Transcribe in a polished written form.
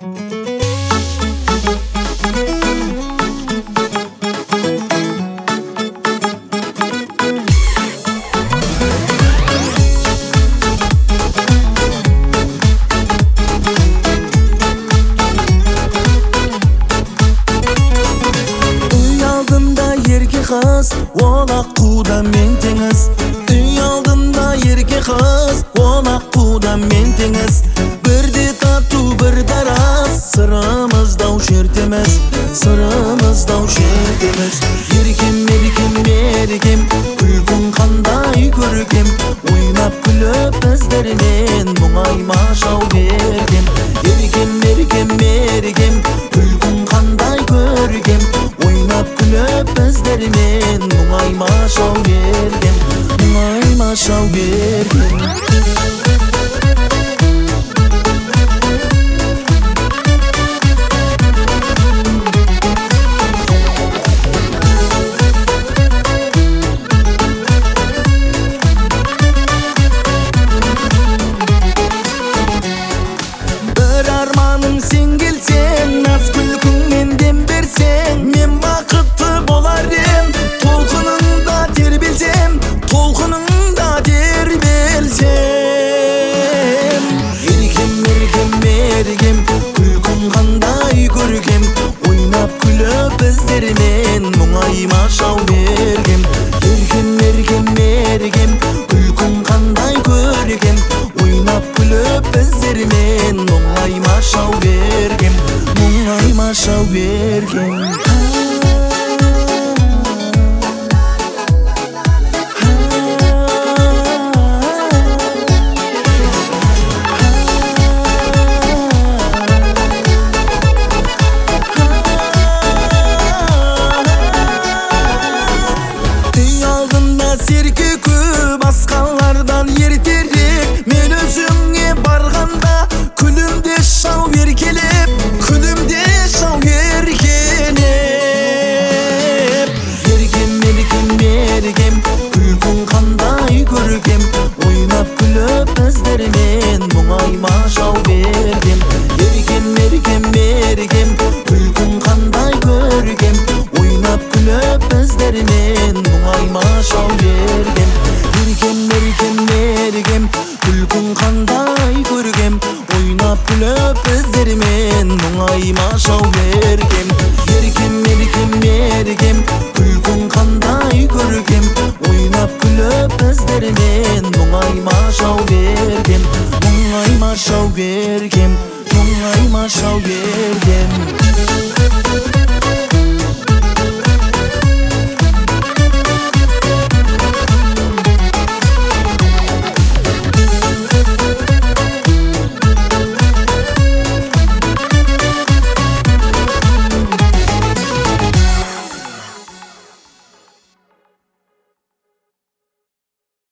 Kız, olak kuda men tеңiz. Үй алдында ерке kız, olak kuda men tеңiz. Бірде тату, бір дарас, сырымыздау шертеміз, сырымыздау шертеміз. Еркем, еркем, еркем, күлкің қандай көркем, ойнап күліп біздермен мұңайма шау бергем. Еркем, еркем, еркем, күлкің қандай көркем, ойнап күліп біздермен мұңайма шау бергем, мұңайма шау бергем. Сен келсең, наз күлкіңмен дем берсең, мен бақытты болар ем. Толқыныңда тербелсем, толқыныңда тербелсем. Еркем, еркем, еркем, күлкің қандай көркем, ойнап күліп біздермен мұңайма шау бергем. Еркем, еркем, еркем, күлкің қандай көркем, ойнап күліп біздермен мұңайма шау бергем, мұңайма шау бергем. Үй алдында серке көп, басқалардан ертерек, мен өзіңе барғанда күлімде шау еркелеп, күлімде шау еркелеп. Еркем, еркем, еркем, күлкің қандай көркем, ойнап күліп біздермен мұңайма шау бергем. Еркем, еркем, еркем, күлкің қандай көркем, ойнап күліп біздермен мұңайма шау бергем. Еркем, еркем, еркем, күлкің қандай көркем, ойнап күліп біздермен мұңайма шау бергем. Еркем, еркем, еркем, күлкің қандай көркем, ойнап күліп біздермен мұңайма шау бергем, мұңайма шау бергем, мұңайма шау бергем.